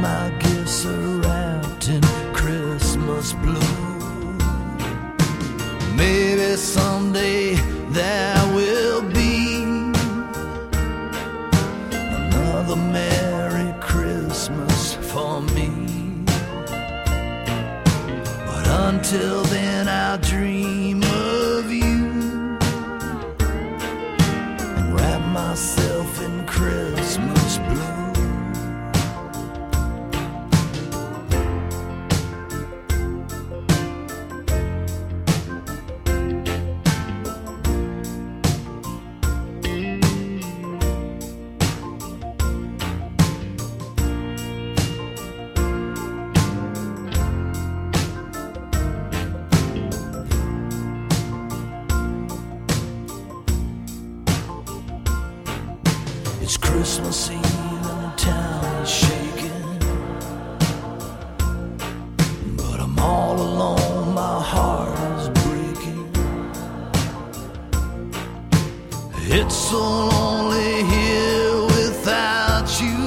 my gifts are wrapped in Christmas blue. Maybe someday there will be another Merry Christmas for me. But until then I'll dream of you and wrap myself in Christmas blue. It's Christmas Eve and the town is shaking, but I'm all alone, my heart is breaking. It's so lonely here without you.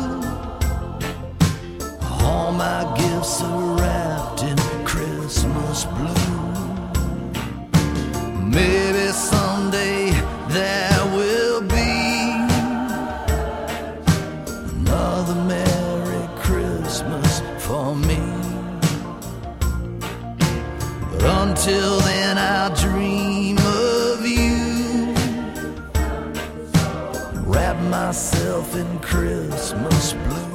All my gifts are wrapped in Christmas blue. Maybe someday there will be another Merry Christmas for me. But until then I'll dream of you, wrap myself in Christmas blue.